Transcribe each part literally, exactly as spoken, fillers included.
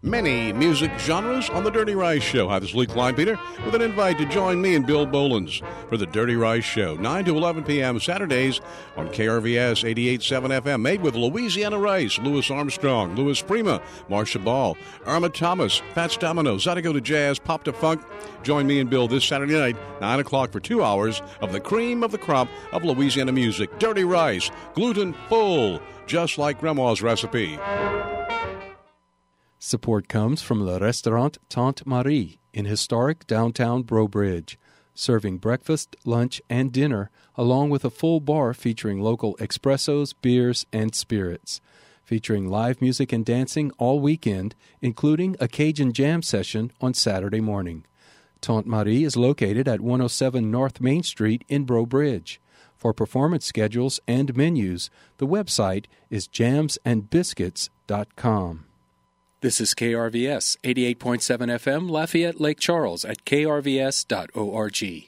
many music genres on The Dirty Rice Show. Hi, this is Lee Kleinpeter with an invite to join me and Bill Bolins for The Dirty Rice Show, nine to eleven p.m. Saturdays on K R V S eighty-eight point seven F M, made with Louisiana Rice, Louis Armstrong, Louis Prima, Marcia Ball, Irma Thomas, Fats Domino, Zydeco to Jazz, Pop to Funk. Join me and Bill this Saturday night, nine o'clock, for two hours of the cream of the crop of Louisiana music. Dirty Rice, gluten full, just like Grandma's recipe. Support comes from the Restaurant Tante Marie in historic downtown Breaux Bridge, serving breakfast, lunch, and dinner, along with a full bar featuring local espressos, beers, and spirits. Featuring live music and dancing all weekend, including a Cajun jam session on Saturday morning. Tante Marie is located at one oh seven North Main Street in Breaux Bridge. For performance schedules and menus, the website is jams and biscuits dot com. This is K R V S eighty-eight point seven F M, Lafayette, Lake Charles at K R V S dot org.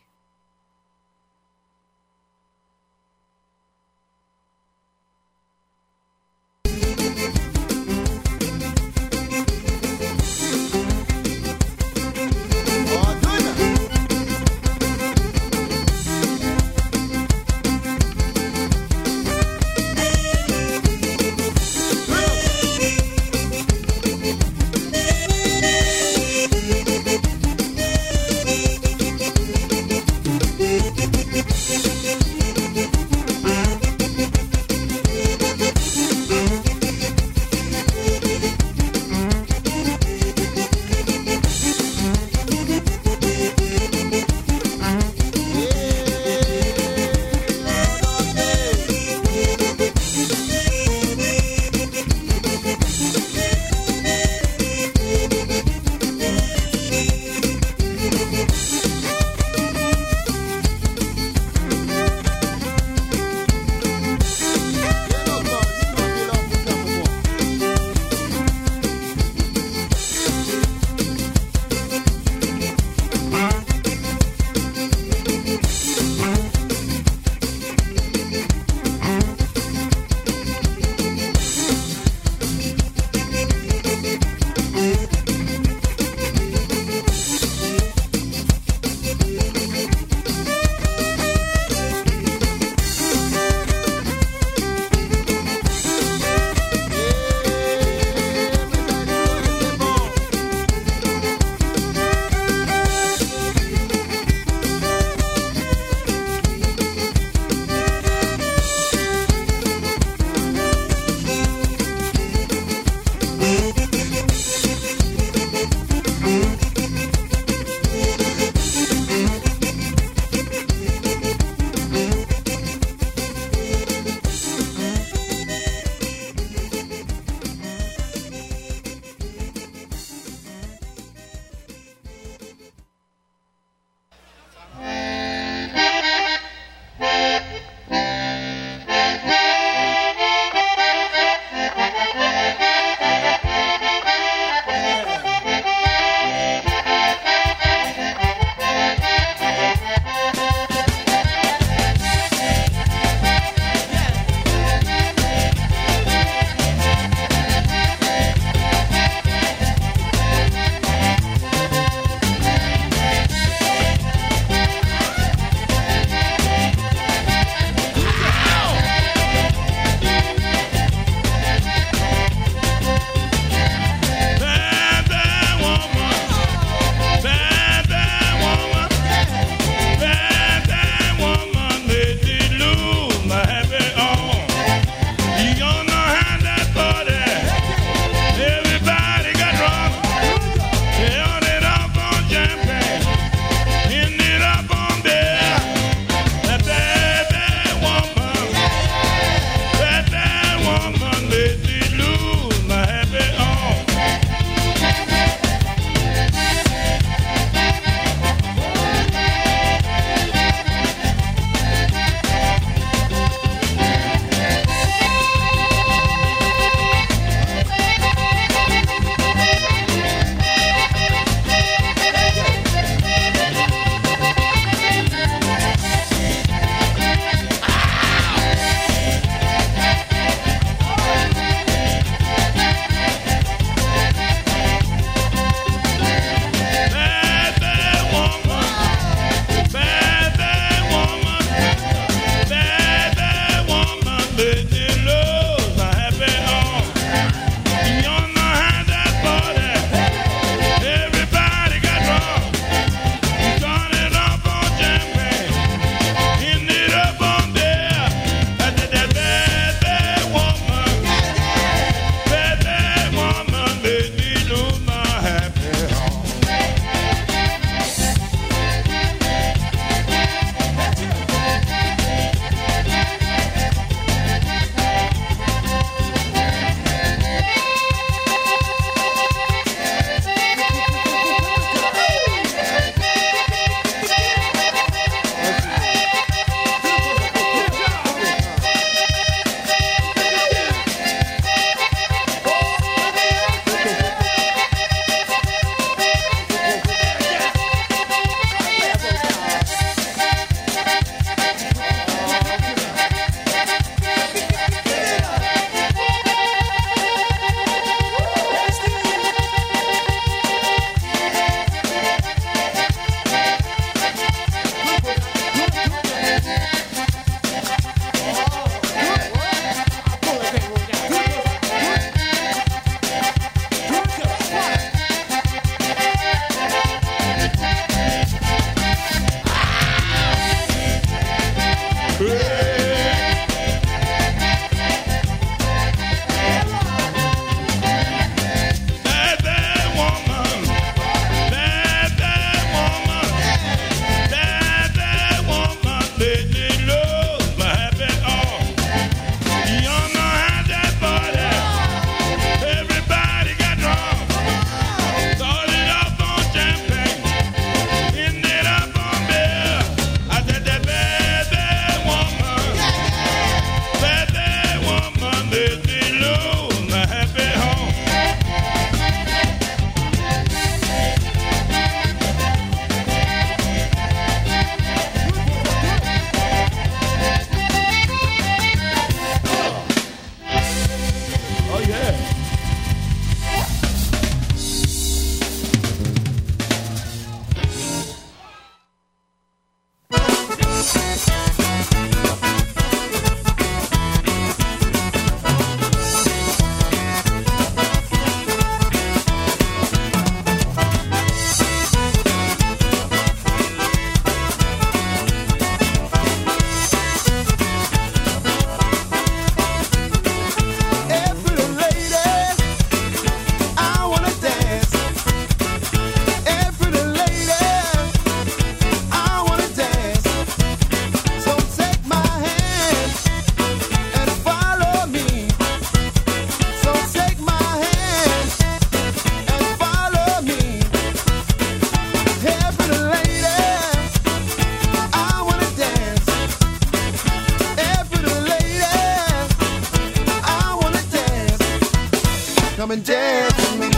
dance with me.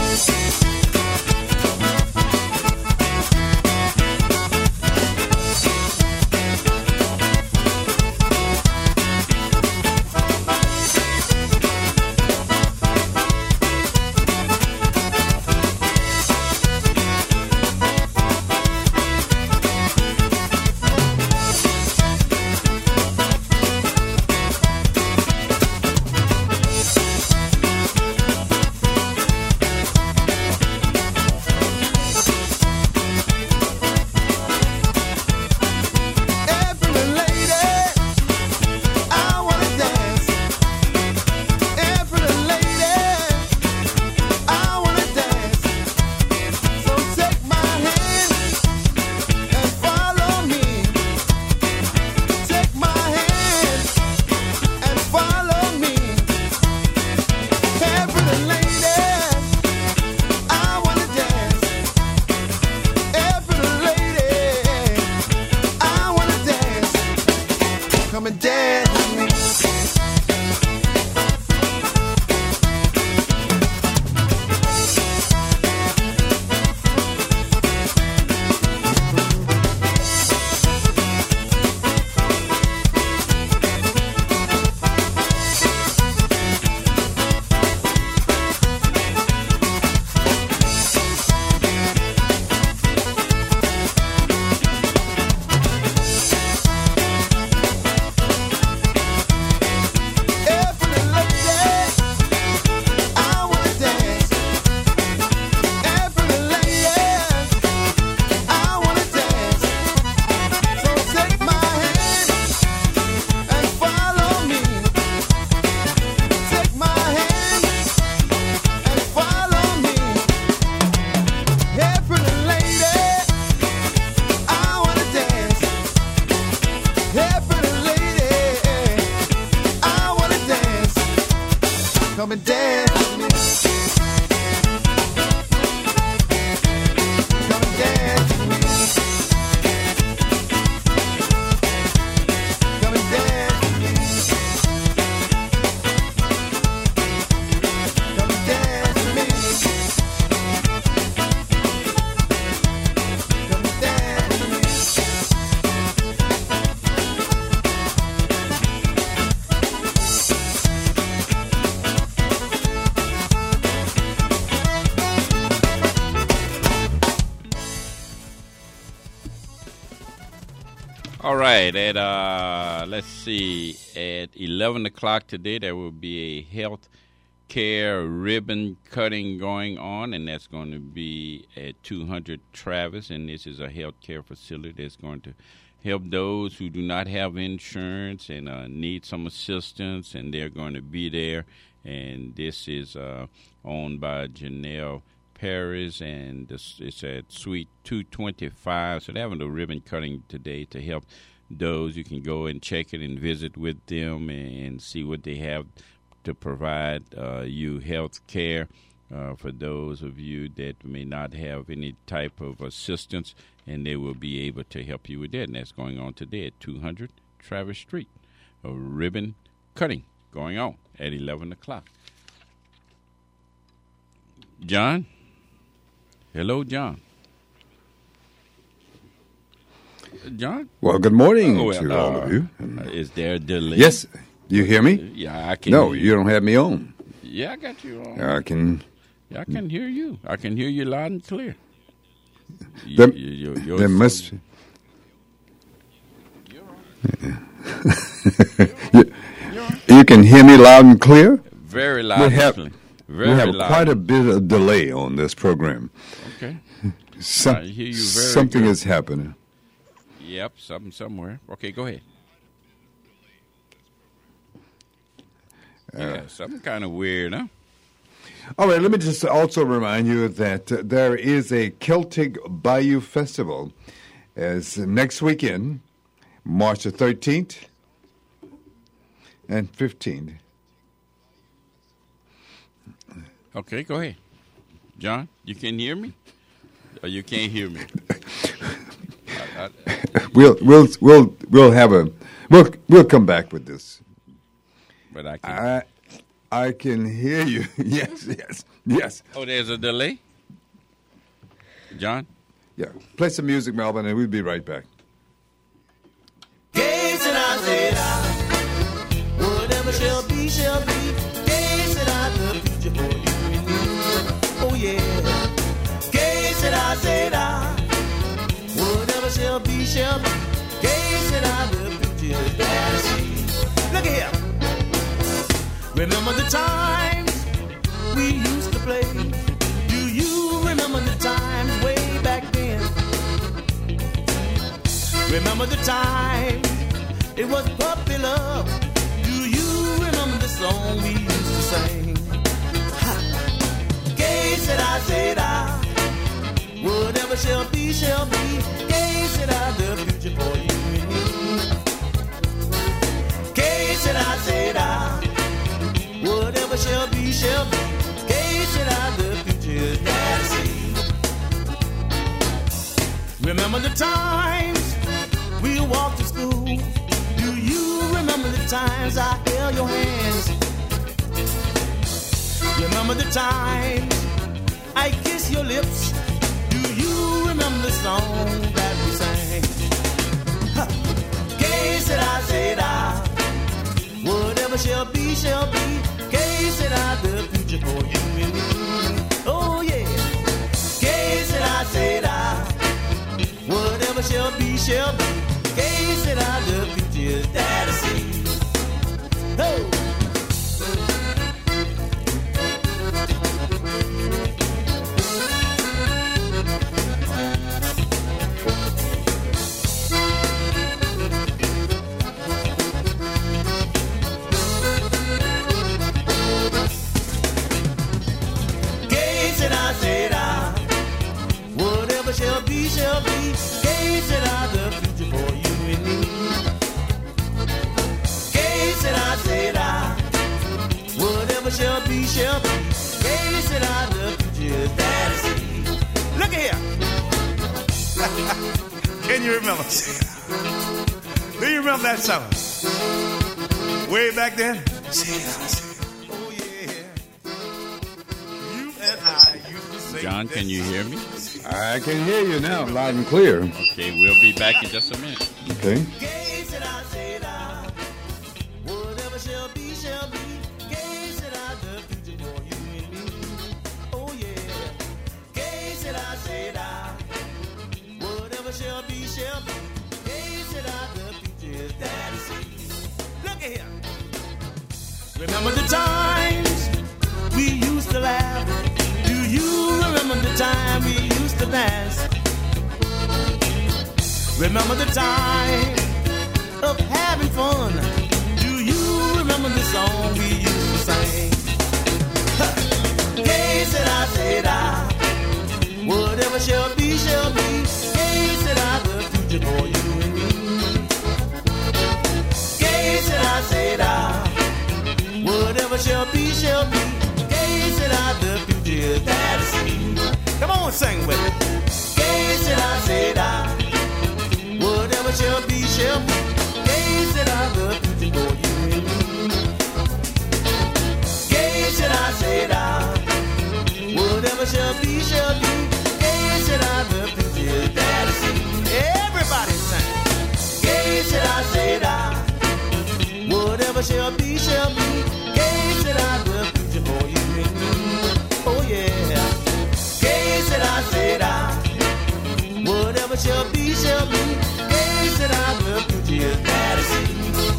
Come and dance with me. Come and dance with me. Come and dance with me. Come and dance with me. Come and dance with me. Come and dance with me. All right, at uh, let's see, at eleven o'clock today, there will be a health care ribbon cutting going on, and that's going to be at two hundred Travis, and this is a health care facility that's going to help those who do not have insurance and uh, need some assistance, and they're going to be there, and this is uh, owned by Janelle Paris, and this, it's at Suite two twenty-five. So they're having a ribbon cutting today to help those. You can go and check it and visit with them and, and see what they have to provide uh, you health care uh, for those of you that may not have any type of assistance, and they will be able to help you with that. And that's going on today at two hundred Travis Street. A ribbon cutting going on at eleven o'clock. John? Hello, John. John? Well, good morning Oh, well, to uh, all of you. Uh, is there a delay? Yes, you hear me? Yeah, I can. No, hear you don't have me on. Yeah, I got you on. I can. Yeah, I can hear you. I can hear you loud and clear. There, You- you- you're there so- must. you, you can hear me loud and clear. Very loud We and have, clear. we Very have loud. quite a bit of delay on this program. Okay. Some, I hear you very something good. is happening. Yep, something somewhere. Okay, go ahead. Yeah, something kind of weird, huh? All right, let me just also remind you that uh, there is a Celtic Bayou Festival as next weekend, March the thirteenth and fifteenth. Okay, go ahead. John, you can hear me? Or you can't hear me? I, I, We'll we'll we'll we'll have a we'll we'll come back with this. but I can. I I can hear you. Yes, yes, yes. Oh, there's a delay? John? Yeah. Play some music, Melvin, and we'll be right back. Gaze and I said I, whatever shall be, shall be. Gaze and I, the future for you and me. Oh yeah. Gaze and I said I, whatever shall be, shall be. Gaze and I, the future is there to see. Look here. Remember the times we used to play. Do you remember the times way back then? Remember the time it was puppy love. Do you remember the song we used to sing? Ha. Gay said I, said I, whatever shall be, shall be. Gay said I, the future for you and me. Gay said I, said I, whatever shall be, shall be. Gay said I, the future is there to see. Remember the times we walked to school. Do you remember the times I held your hands? Remember the times I kissed your lips? Do you remember the song that we sang? Huh. Gay said I, said I, whatever shall be, shall be. Gay said I, the future for you and me. Oh yeah. Gay said I, said I, whatever shall be, shall be. Gay said I, the future is there to see. Oh. Gay said I, said I, whatever shall be, shall be. Gay said I, the future for you and me. Gay said I, said I, whatever shall be, shall be. Gay said I, the future is there to see. Look here. Can you remember? Do you remember that song? Way back then? Oh yeah. You and I used to sing. John, can you hear me? I can hear you now, loud and clear. Okay, we'll be back in just a minute. Okay. Gay said I, said I, whatever shall be, shall be. Gay said I, the future for you and me. Oh yeah. Gay said I, said I, whatever shall be, shall be. Gay said I, the future is there to see. Look at here. Remember the times we used to laugh. Do you remember the time we used to dance? Remember the time of having fun? Do you remember the song we used to sing? Huh. Gay said I, said I, whatever shall be, shall be. Gay said I, the future for you and me. Gay said I, said I, whatever shall be, shall be. Gay said I, the future is there to see. Come on, sing with me. Gay said I, said I, whatever shall be, shall be. Gay said I, the future for you and me. Gay said I, said I, whatever shall be, shall be. Gay said I, the future is there to see. Everybody sing. Gay said I, said I, whatever shall be, shall be. Gay said I, the future for you and me. Oh yeah. Gay said I, said I, whatever shall be, shall be. Gay said I, the future is there to see.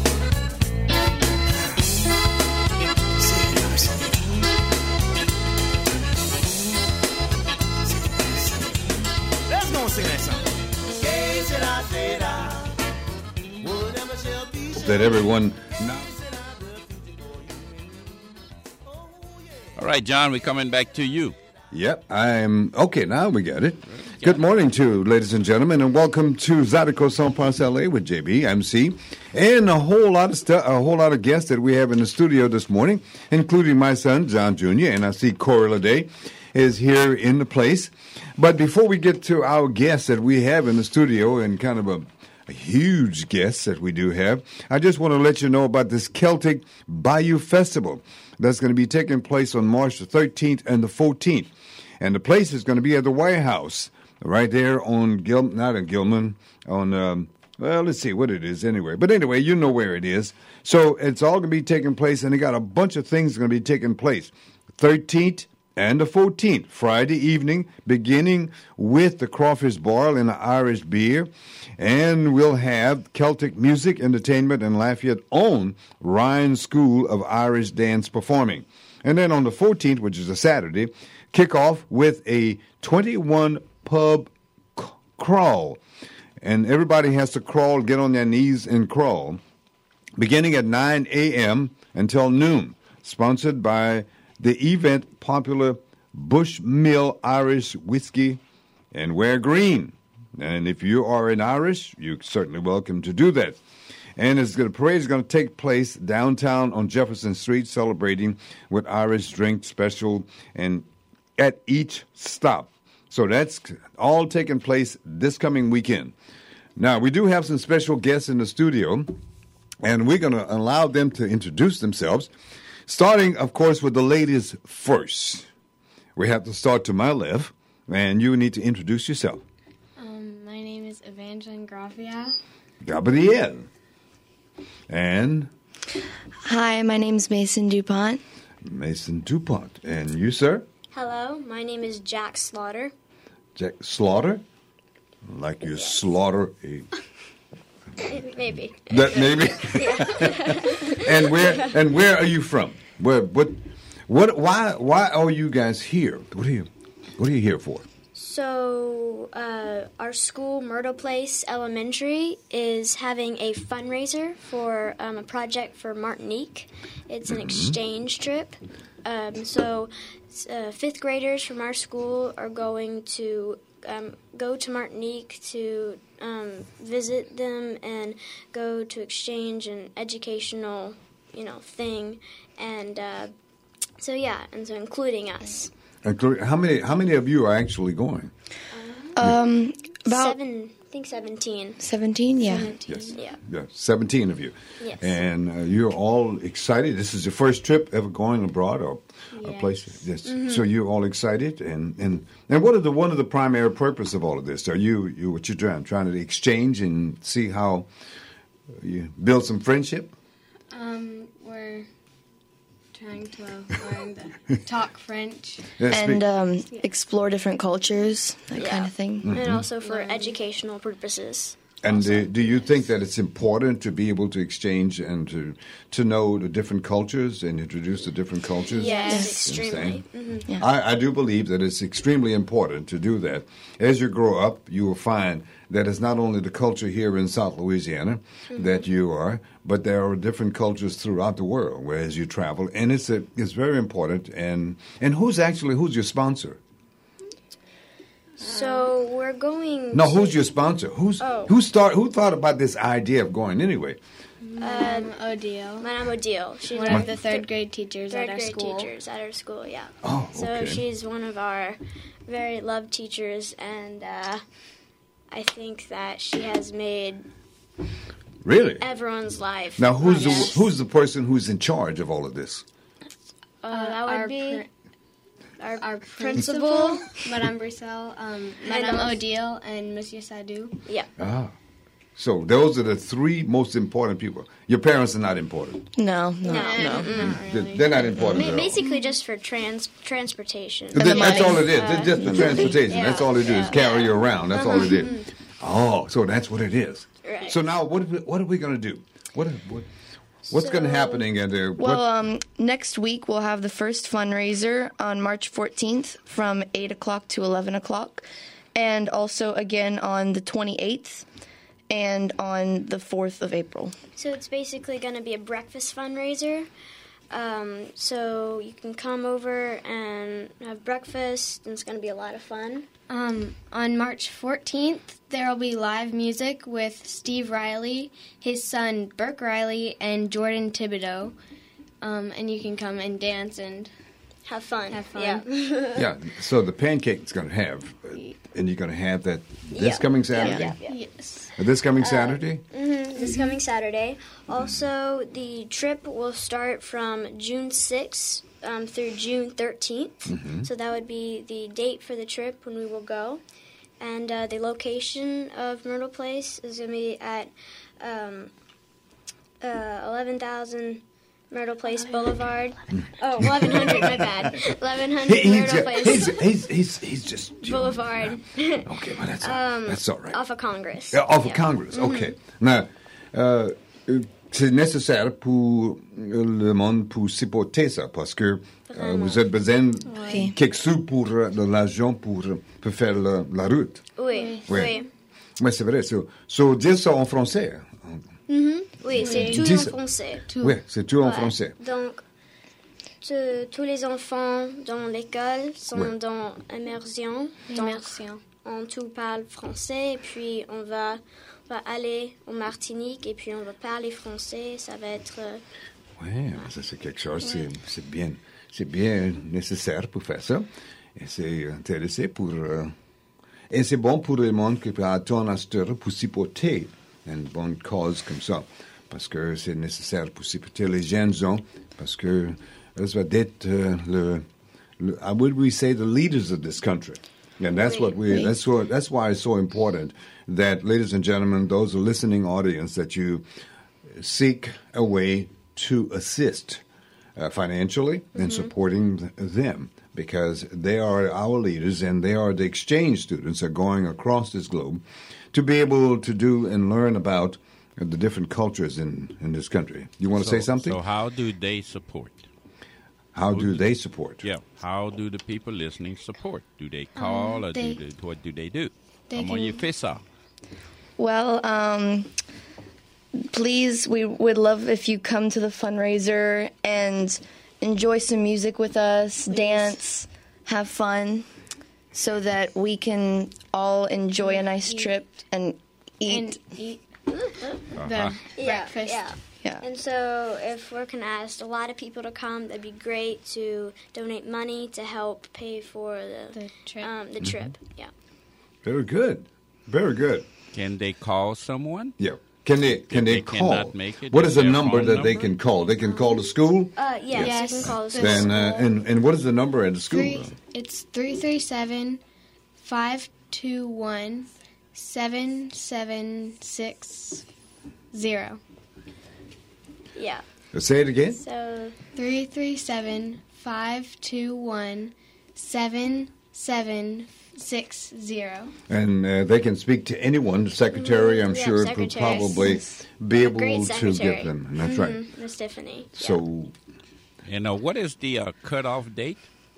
Let's go and sing that song. Gay said I, said I, whatever shall be, shall That everyone now. All right, John, we're coming back to you. Yep, I'm okay. Now we got it. Good morning to you, ladies and gentlemen, and welcome to Zydeco Song Parts L A with J B, M C, and a whole lot of stuff, a whole lot of guests that we have in the studio this morning, including my son John Junior And I see Corey Lede is here in the place. But before we get to our guests that we have in the studio, and kind of a, a huge guest that we do have, I just want to let you know about this Celtic Bayou Festival. That's going to be taking place on March the thirteenth and the fourteenth. And the place is going to be at the White House, right there on Gil, not in Gilman, on, um, well, let's see what it is anyway. But anyway, you know where it is. So it's all going to be taking place, and they got a bunch of things going to be taking place. thirteenth and the fourteenth, Friday evening, beginning with the crawfish boil and the Irish beer. And we'll have Celtic music, entertainment, and Lafayette's own Ryan School of Irish Dance performing. And then on the fourteenth, which is a Saturday, kick off with a twenty-one pub c- crawl. And everybody has to crawl, get on their knees and crawl, beginning at nine a.m. until noon, sponsored by the event popular Bushmill Irish Whiskey and Wear Green. And if you are an Irish, you're certainly welcome to do that. And it's, the parade is going to take place downtown on Jefferson Street, celebrating with Irish drink special and at each stop. So that's all taking place this coming weekend. Now, we do have some special guests in the studio, and we're going to allow them to introduce themselves, starting, of course, with the ladies first. We have to start to my left, and you need to introduce yourself. Um, my name is Evangeline Grafia. Gabrielle. And? Hi, my name is Mason DuPont. Mason DuPont. And you, sir? Hello, my name is Jack Slaughter. Jack Slaughter? Like you slaughter a... Maybe. That maybe? and where and where are you from? Where what what why why are you guys here? What are you what are you here for? So, uh, our school, Myrtle Place Elementary, is having a fundraiser for um, a project for Martinique. It's an mm-hmm. exchange trip. Um, so, uh, fifth graders from our school are going to um, go to Martinique to um, visit them and go to exchange an educational, you know, thing. And uh, so, yeah, and so including us. How many how many of you are actually going? Um, about Seven, I think seventeen. seventeen, yeah. seventeen, Yes. yeah. Yeah, seventeen of you. Yes. And uh, you're all excited. This is your first trip ever going abroad or a Yes. place. Yes. Mm-hmm. So you're all excited. And, and, and what are the one of the primary purpose of all of this? Are you, you what you're doing? Trying to exchange and see how you build some friendship? Um, we're trying to learn the talk French. Yes, And speak- um, explore different cultures, that Yeah. kind of thing. Mm-hmm. And also for educational purposes. And do, do you think that it's important to be able to exchange and to to know the different cultures and introduce the different cultures? Yes, Yes. extremely. Mhm. Yeah. I, I do believe that it's extremely important to do that. As you grow up, you will find that it's not only the culture here in South Louisiana Mm-hmm. that you are, but there are different cultures throughout the world whereas you travel, and it's a, it's very important. And and who's actually who's your sponsor? So we're going. No, to, who's your sponsor? Who's Oh. who start who thought about this idea of going anyway? Um, Odile. Madame Odile. She's One our of the third grade teachers third at our grade school. teachers at our school. Yeah. Oh, So okay. she's one of our very loved teachers, and uh, I think that she has made Really? everyone's life. Now, who's Yes. the who's the person who's in charge of all of this? Uh, that would our be pr- our, our principal. principal, Madame Bruxelles, um, And Madame also- Odile, and Monsieur Sadu. Yeah. Ah, so those are the three most important people. Your parents are not important. No, no, No. no. They're- They're not important. Ma- at all. basically, just for trans transportation. Then the that's money. all it is. It's just the transportation. Yeah. That's all they do is carry you around. That's all it is. Mm-hmm. Oh, so that's what it is. Right. So now, what are we, what are we going to do? What, what what's going to So- happening? And uh, Well, what, um, next week we'll have the first fundraiser on March fourteenth from eight o'clock to eleven o'clock. And also again on the twenty-eighth and on the fourth of April. So it's basically going to be a breakfast fundraiser. Um, so you can come over and have breakfast, and it's going to be a lot of fun. Um, on March fourteenth, there will be live music with Steve Riley, his son Burke Riley, and Jordan Thibodeau. Um, and you can come and dance and Have fun. Have fun. Yeah. yeah. So the pancake's going to have, uh, and you're going to have that this Yeah. coming Saturday. Yeah, yeah. yes. Uh, This coming Saturday. Mhm. this coming Saturday. Also, the trip will start from June sixth um, through June thirteenth. Mm-hmm. So that would be the date for the trip when we will go. And uh, the location of Myrtle Place is going to be at um, uh, eleven thousand Myrtle Place Boulevard. Oh, eleven hundred, my bad. eleven hundred He- he's, Myrtle Place he's, he's, he's, he's just... you know. Boulevard. Okay, well, that's, all- Um, that's all right. Off of Congress. Yeah, off of Yeah. Congress, OK. Now, euh, euh, c'est nécessaire pour le monde pour supporter ça, parce que euh, vous avez besoin Oui. quelque sous pour euh, de l'argent pour, pour faire la, la route. Oui, Oui. oui. Oui, c'est vrai. So, so, dire ça en français. Oui, c'est tout Dis en ça. français. Oui, c'est tout en Ouais. français. Donc, te- tous les enfants dans l'école sont Ouais. dans immersion. Donc, Immersion. on tout parle français et puis on va, on va aller en Martinique et puis on va parler français. Ça va être... euh, Oui, ça c'est quelque chose, c'est, c'est bien, c'est bien nécessaire pour faire ça. Et c'est intéressant pour, euh, et c'est bon pour le monde qui peut attendre à cette heure pour supporter une bonne cause comme ça. Parce que c'est nécessaire pour supporter les jeunes gens, parce que ça va être euh, le, le, how would we say, the leaders of this country. And that's what we, that's what, that's why it's so important that, ladies and gentlemen, those listening audience, that you seek a way to assist uh, financially in supporting th- them, because they are our leaders and they are the exchange students that are going across this globe to be able to do and learn about uh, the different cultures in, in this country. You want to So- say something? So how do they support? How do they support? Yeah. How do the people listening support? Do they call or they- do they, what do they do? they Comment can- ils font ça? Well, um, please, we would love if you come to the fundraiser and enjoy some music with us, dance, have fun, so that we can all enjoy a nice trip and eat. And eat Uh-huh. the Yeah, breakfast. yeah. Yeah. And so if we're going to ask a lot of people to come, that'd be great to donate money to help pay for the, The trip. Um, the trip. Yeah. Very good. Very good. Can they call someone? Yeah. Can they can If they, they call? cannot make it, What is is the there a number phone that they number? can call? They can call the school. Uh, yes, Yes. you can call us. The Then uh, and and what is the number at the school? Three, it's three three seven five two one seven seven six zero. Yeah. Say it again. So Three three seven five two one seven seven six zero. And uh, they can speak to anyone. The secretary, I'm Mhm, yeah, sure, will secretaries. probably be a great able to secretary. give them. And that's right. Mhm, Miss Tiffany. Yeah. So And uh, what is the uh, cutoff date?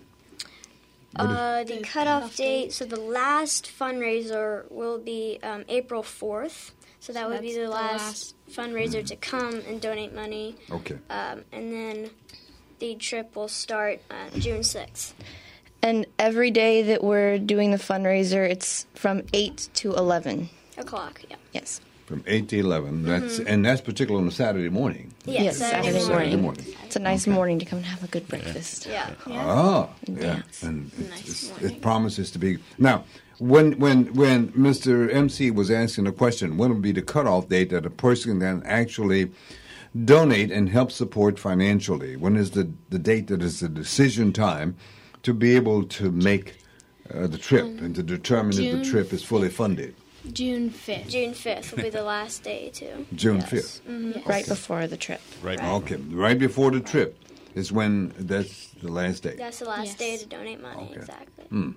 Uh, the cutoff date. So the last fundraiser will be um, April fourth. So that So would be that's the the last fundraiser to come and donate money. okay. Um, and then the trip will start uh, June sixth. And every day that we're doing the fundraiser, it's from eight to eleven. O'clock, yeah. Yes. From eight to eleven. That's and that's particularly on a Saturday morning. Yes, Yes, Saturday, Saturday morning. morning. It's a nice morning to come and have a good breakfast. Yeah. Ah, yeah. Dance. And it's, Nice it's, morning. it promises to be. Now, when when when Mister M C was asking the question, when would be the cutoff date that a person can actually donate and help support financially? When is the, the date that is the decision time to be able to make uh, the trip and to determine if June the trip is fully funded? June fifth. June fifth will be the last day, too. June Yes. fifth. Right before the trip. Right. Okay, right before the trip is when that's the last day. That's the last Yes. day to donate money, Okay. exactly.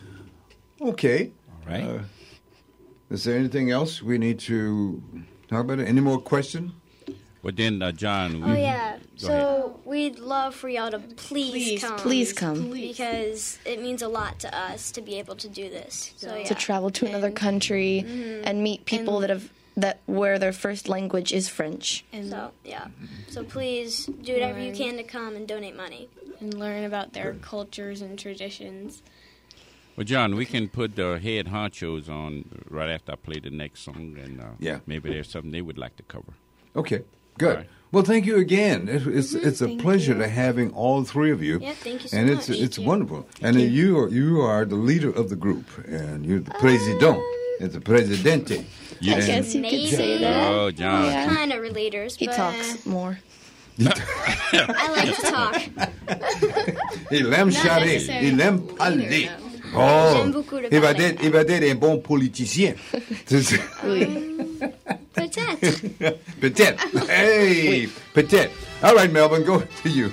Okay. All right. Uh, is there anything else we need to talk about? Any more questions? But then, uh, John, we, Oh, yeah. Go So we'd love for y'all to please, Please, come. Please come. Because it means a lot to us to be able to do this. So, yeah. To travel to another country and meet people that have that where their first language is French. And, So, yeah. So please do whatever you can to come and donate money. and learn about their cultures and traditions. Well, John, we can put the head honchos on right after I play the next song, and uh, Yeah. maybe there's something they would like to cover. Okay, good. All right. Well, thank you again. It, it's it's a thank pleasure you. to having all three of you. Yeah, thank you so and much. it's it's Thank you. wonderful. And you are you are the leader of the group, and you're the president. It's a presidente. You I guess you could Maybe. say that. Oh, John. Yeah. Kind of relators. He but talks more. I like to talk. Il aime charrer. necessarily. Il aime parler. Oh, J'aime beaucoup le il va, parler. être, il va être un bon politicien. C'est ça. Peut-être. Peut-être. Hey, peut-être. All right, Melvin, go to you.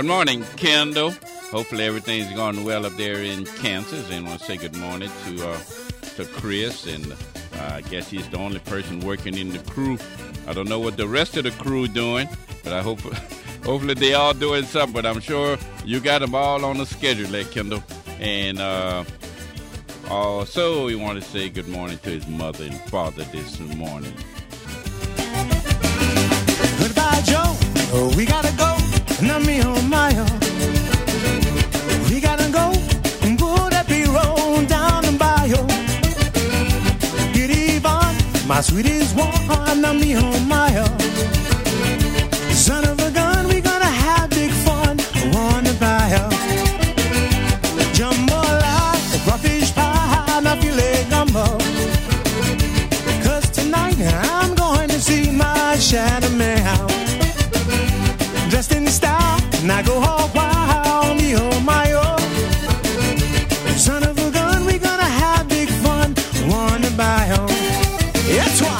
Good morning, Kendall. Hopefully everything's going well up there in Kansas. And I want to say good morning to uh, to Chris. And uh, I guess he's the only person working in the crew. I don't know what the rest of the crew doing, but I hope hopefully they all doing something. But I'm sure you got them all on the schedule there, Kendall. And uh, also, we want to say good morning to his mother and father this morning. Goodbye, Joe. Oh, we gotta go. Now me, oh my, oh. We gotta go and pull that B-roll down the bayou. Get even, my sweetest one. Now me, oh my, oh. Son of a gun, we gonna have big fun on the bayou. Jambalaya, crawfish pie, now filet gumbo. Cause tonight I'm going to see my shadow man. Dressed in style, and I go all wild, me oh my oh. Son of a gun, we gonna have big fun, wanna buy home. That's why.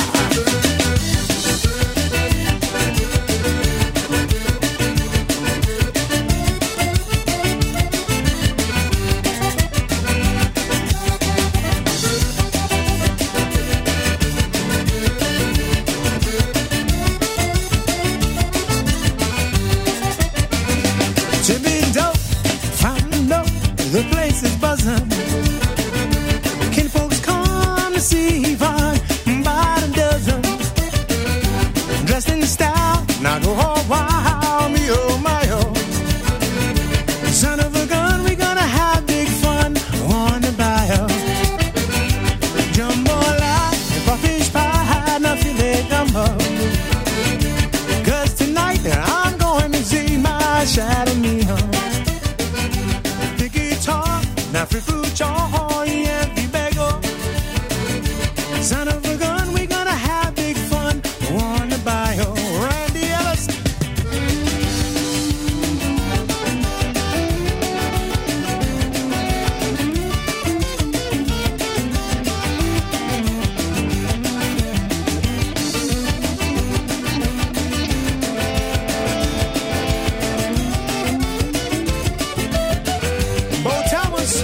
The place is buzzing. Can folks come to see Yvonne by the dozen? Dressed in style, now go all wild, me oh my oh. Son of a gun, we gonna have big fun on the bayou. Jambalaya, crawfish pie, now filet gumbo. Cause tonight I'm going to see my shadow me home. Now free food, joy, and the bagel. Son of a gun, we gonna have big fun. Wanna buy oh, Randy Ellis. Bo Thomas.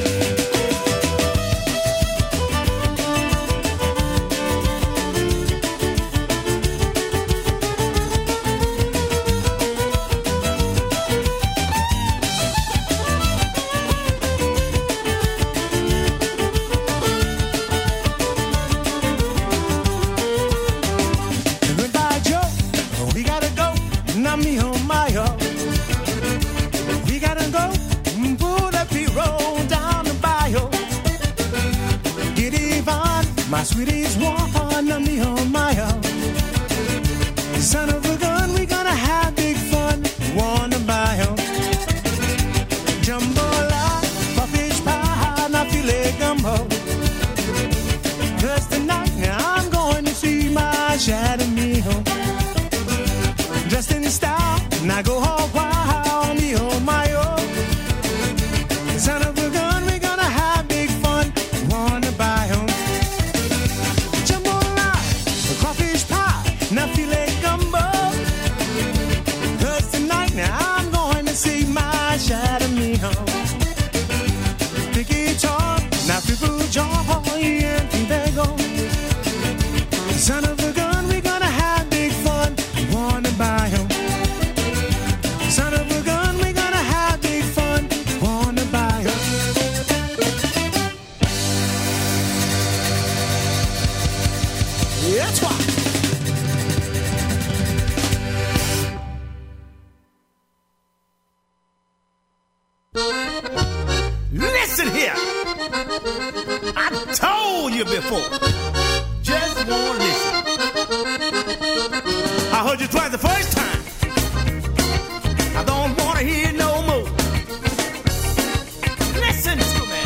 Goodbye, Joe. We gotta go. Now me oh my oh. We gotta go. Pull that B-roll down the bayou. Get even, my sweetie's one. Now me oh my oh. Son of a gun, we gonna have big fun. Wanna buy oh. Jambalaya, crawfish pie, now filet gumbo. Cause tonight I'm going to see my shadow me home. Dressed in style, now go all wild, me oh my oh. Son of a gun, we gonna have big fun. Wanna buy home. Jambalaya, crawfish pie, now filet gumbo. Cause tonight I'm going to see my shadow me home. Big guitar, now people joy and bagel. Son of a gun, we gonna have big fun. Wanna buy home. Son of a gun, we gonna have big fun. Wanna buy home. That's why. Listen here. I told you before. Just won't listen. I heard you twice the first time. I don't want to hear no more. Listen to me.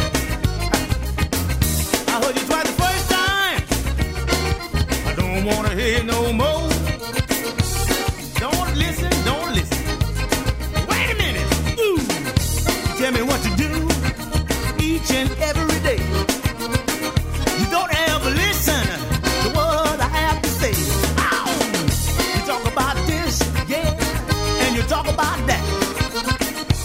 I heard you twice the first time. I don't want to hear no more. Don't listen, don't listen. Wait a minute. Ooh. Tell me what to do each and every day. You don't ever listen to what I have to say. Ow. You talk about this, yeah, and you talk about that.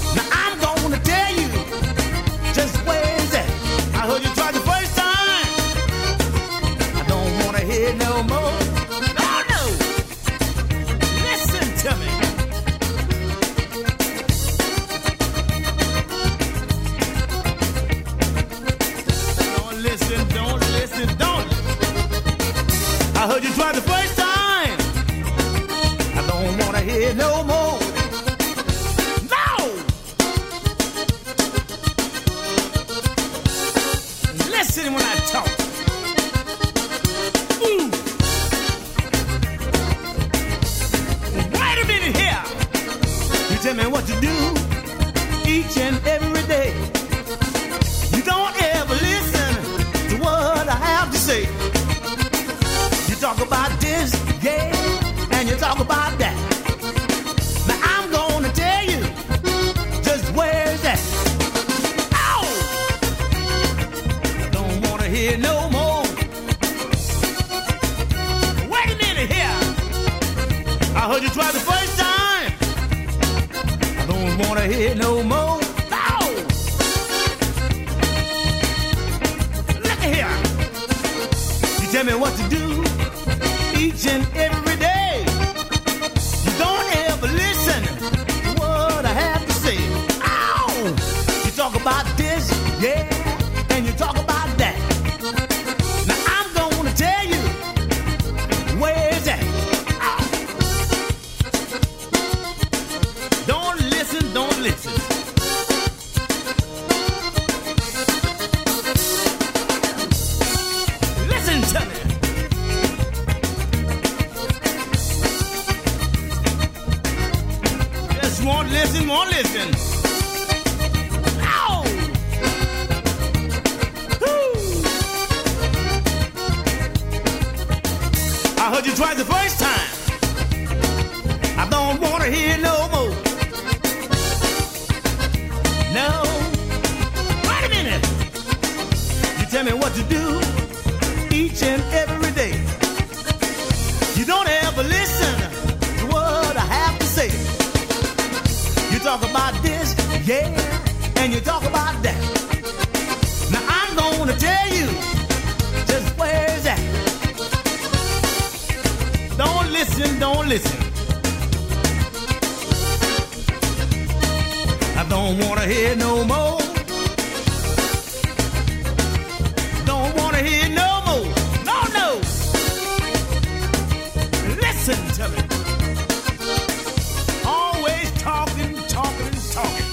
listen, don't listen, don't listen. I heard you try the first time. I don't want to hear no more. No! Listen when I talk. Ooh. Wait a minute here. You tell me what to do each and every day. You don't ever listen to what I have to say. You talk about this, yeah, and you talk about that. Now I'm gonna tell you just where's that. Ow! I don't wanna hear no more. Wait a minute here. I heard you try the first time. I don't wanna hear no more. Tell me what to do each and every day. You don't ever listen to what I have to say. Ow! You talk about this, yeah, and you talk about that. Now I'm gonna tell you where's that. Ow! Don't listen, don't listen. Tell me. Just won't listen, won't listen. Ow! Woo! I heard you try the first time. I don't want to hear no more. No. Wait a minute. You tell me what to do each and every day. You don't ever listen to what I have to say. You talk about this, yeah, and you talk about that. Now I'm gonna tell you just where's that. Don't listen, don't listen. I don't wanna hear no more. Don't wanna hear no more. No, no. Listen to me. Always talking, talking, talking.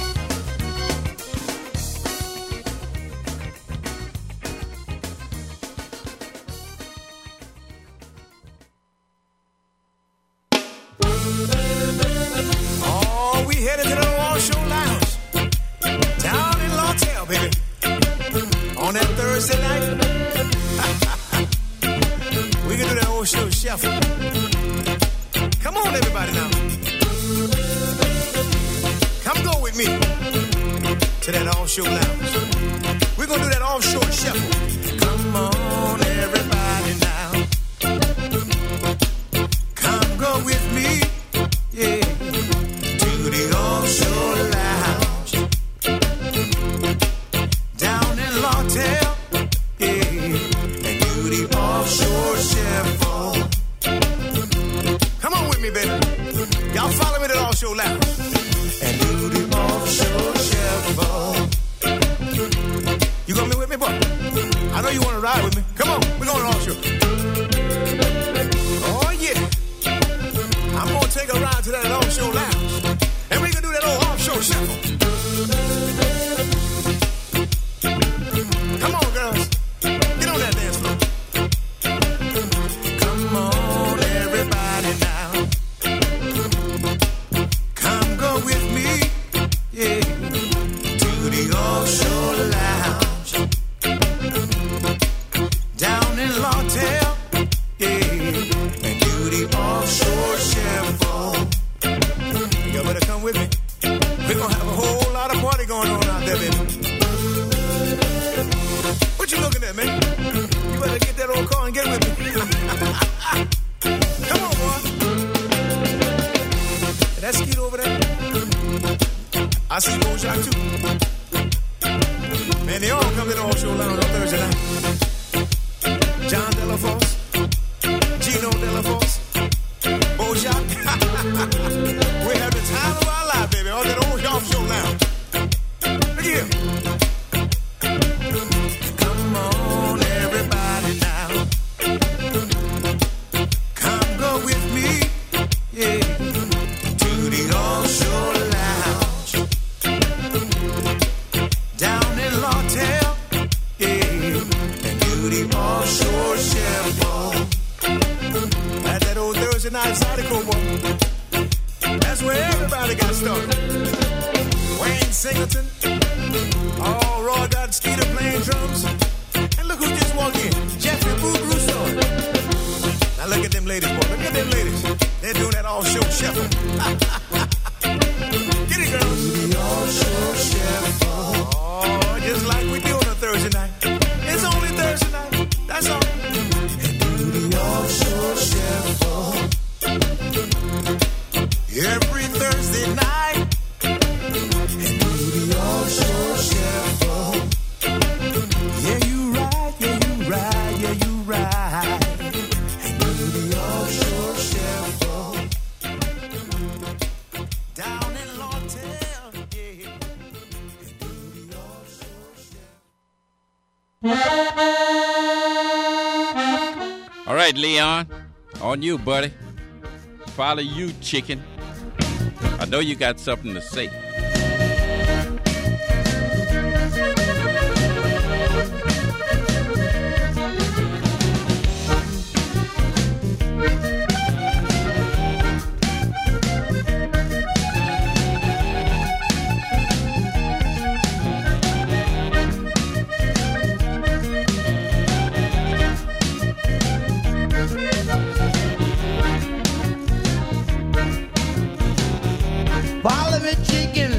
Oh, we headed to the Wall Show Lounge down in Lawtell, baby. On that Thursday night, we can do that old show shuffle. Come on, everybody now. Come go with me to that off-show lounge. We're going to do that offshore shuffle. Come on, everybody now. Come go with me, yeah, to the offshore lounge. Down in Lawtell, yeah, and do the offshore shuffle. Come on with me, baby. Y'all follow me to the offshore lounge. And do the offshore shuffle. You gonna be with me, boy? I know you wanna ride with me. Come on, we're going offshore. Oh, yeah. I'm gonna take a ride to that offshore lounge. And we can do that old offshore shuffle. Come on, girls. Get on that dance floor. Come on, everybody now. Come go with me, yeah, to the offshore lounge. Down in Lawtell, yeah, and do the offshore shuffle. Y'all better come with me. We're gonna have a whole lot of party going on out there, baby. What you looking at, man? You better get that old car and get with me. Come on, boy. That skeet over there. I see Bojack too. Man, they all come to the offshore lounge on Thursday night. John Delaforce, Gino Delaforce, Bojack. We're having the time of our life, baby, on that old offshore lounge. Look here. Come on. ninety-nine Zydeco one. That's where everybody got started. Wayne Singleton, oh, Roy Dot Skeeter playing drums. And look who just walked in, Jeffrey Boo Rousseau. Now look at them ladies, boy. Look at them ladies. They're doing that all-show shuffle. Get it, girls. The all-show shuffle. Oh, just like we do on a Thursday night. It's only Thursday night. That's all. And do the all-show shuffle. Every Thursday night. And do the all-show shuffle. Yeah, you right. Yeah, you right. Yeah, you right. And do the all-show shuffle. Down in Lawndale, yeah. And do the all-show shuffle. All right, Leon, on you, buddy. Follow you, chicken. I know you got something to say. Follow me, chicken.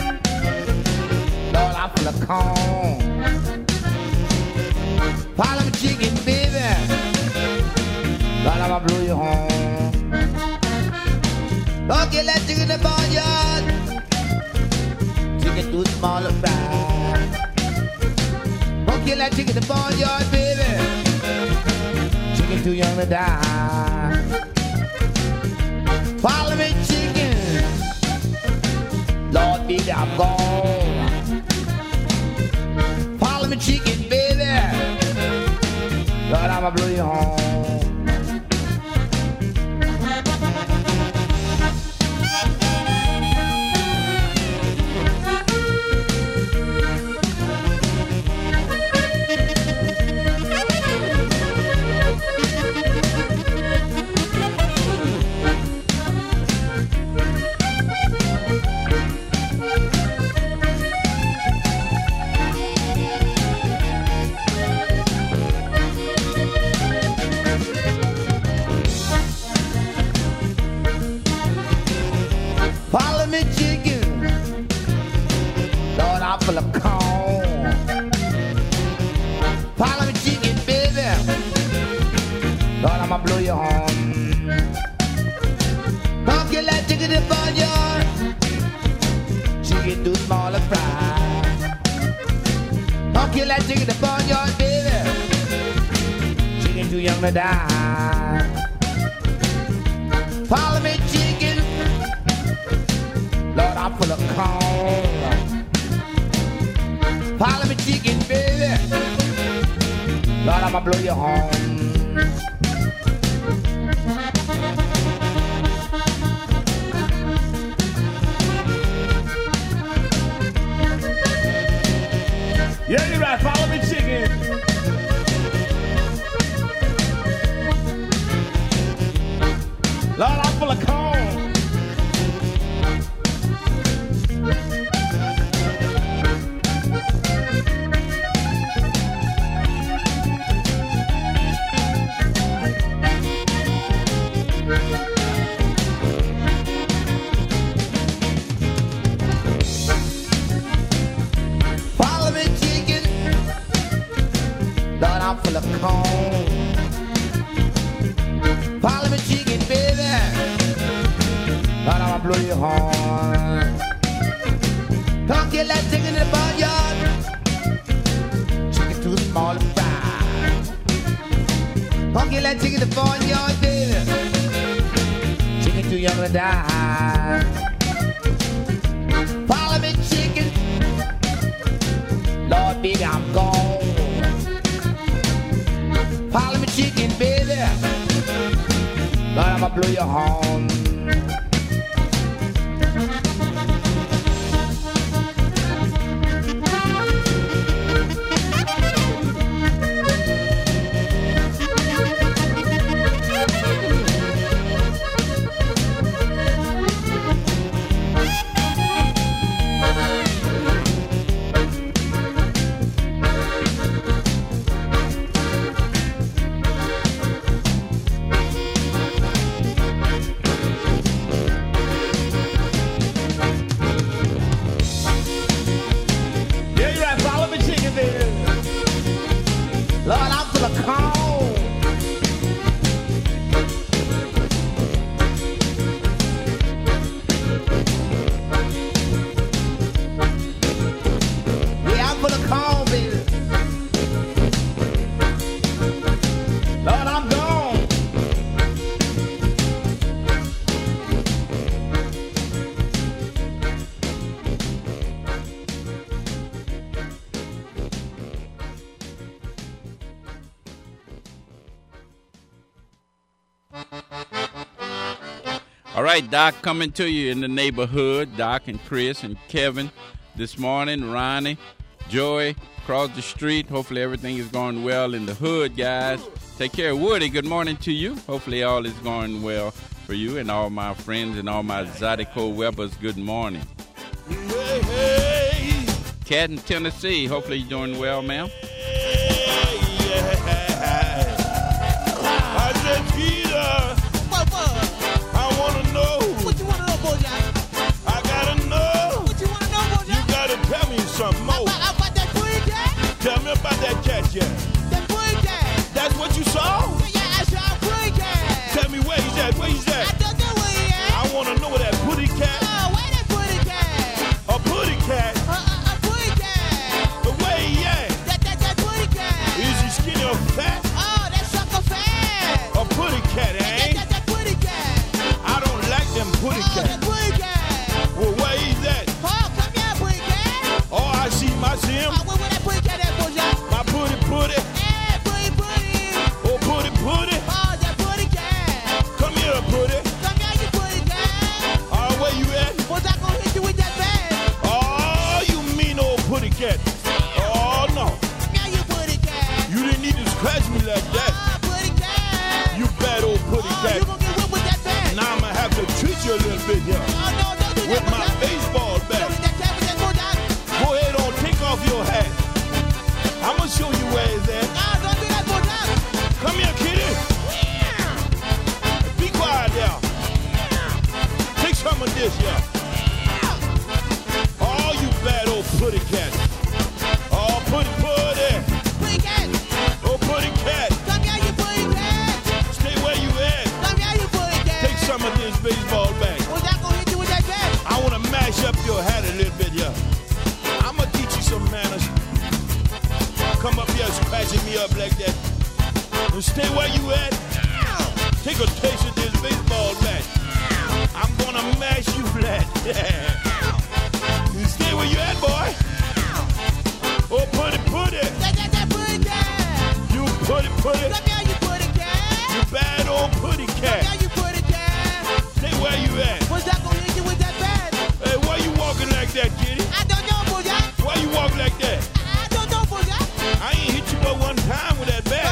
Lord, I feel a corn. Follow me, chicken, baby. Lord, I'ma blow you home. Don't get that chicken in the barnyard. Chicken too small to fry. Don't get that chicken in the barnyard, baby. Chicken too young to die. Follow me, chicken. Lord, baby, I'm gone. Follow me, chicken, baby. Lord, I'ma blow you home. Follow me, chicken. Lord, I'm full of corn. Follow me, chicken, baby. Lord, I'ma blow you home. Don't get that chicken in the barnyard. Chicken too small to fry. Don't kill that chicken in the barnyard, baby. Chicken too young to die. Follow me, chicken. Lord, I'm full of corn. Follow me, chicken, baby. Lord, I'ma blow you home. Yeah, you're right. Follow me, chicken. Lord, I'm full of corn. Follow me, chicken. Lord, I'm full of corn. Follow me, chicken, baby. Lord, I'ma blow you home. Don't get that chicken in the barnyard. Chicken too small to fry. Don't get that chicken in the barnyard, baby. Chicken too young to die. Follow me, chicken. Lord, baby, I'm gone. Follow me, chicken, baby. Lord, I'ma blow you home. Lord, I'm full of corn. Yeah, I'm full of corn, baby. Lord, I'm gone. All right, Doc, coming to you in the neighborhood. Doc and Chris and Kevin this morning. Ronnie, Joey, across the street. Hopefully everything is going well in the hood, guys. Take care. Woody, good morning to you. Hopefully all is going well for you and all my friends and all my Zydeco Webbers. Good morning. Hey, hey. Cat in Tennessee, hopefully you're doing well, ma'am. Hey, yeah. I said, Peter, What, what? I want to know. What you want to know, Bojack? I got to know. What you want to know, Bojack? You got to tell me something more. About, about that booty cat? Tell me about that cat, yeah. That booty cat? That's what you saw? Yeah, I saw a booty cat. Tell me where he's at. Where he's I at? don't know where he at. I want to know where that putty cat. Oh, where that booty cat? A putty cat. Uh, uh, a booty cat. But where he at? That, that, that booty cat. Is he skinny or fat? Oh, that sucker fat. A putty cat, That, eh? that, that booty cat. I don't like them putty Oh, that cats. booty cat. Well, where he's at? Oh, come here, booty cat. Oh, I see him. I see him. Oh, where, where that booty cat at, Bojack? My putty putty. Hey, booty, booty. Oh, putty putty. Oh, that booty cat. Come here, putty. Come here, you booty cat. Oh, where you at? Bojack gonna hit you with that bat. Oh, you mean old putty cat. Oh, no. Come here, you booty cat. You didn't need to scratch me like that. Oh, booty cat. You bad old putty Oh, cat. you gonna get whipped with that bat. Now I'm going to have to treat you a little bit here. Oh, no, don't do With that, my Bojack. baseball Don't bat. do that cat with that Bojack. Go ahead on, take off your hat. I'm going to show you where it's at. Oh, don't do that, Bojack. Come here, kitty. Be quiet there. Take some of this here. Oh, you bad old putty cat. Oh, putty putty. Booty cat. Oh, putty cat. Come here, you booty cat. Stay where you at. Come here, you booty cat. Take some of this baseball bat. Bojack gonna hit you with that bat. I want to mash up your hat a little bit here. I'm going to teach you some manners. Come up here scratching me up like that. And stay where you at. Take a taste of this baseball bat. I'm going to mash you flat. You stay where you at, boy. Oh, putty, putty. That, that, that booty cat. You putty, putty. Come here, you booty cat. You bad old putty Come cat. here, you booty cat. Stay where you at. Bojack gonna hit you with that bat. Hey, why you walking like that, kitty? I don't know, Bojack. Why you walk like that? I don't know, Bojack. I ain't hit you but one time with that bat.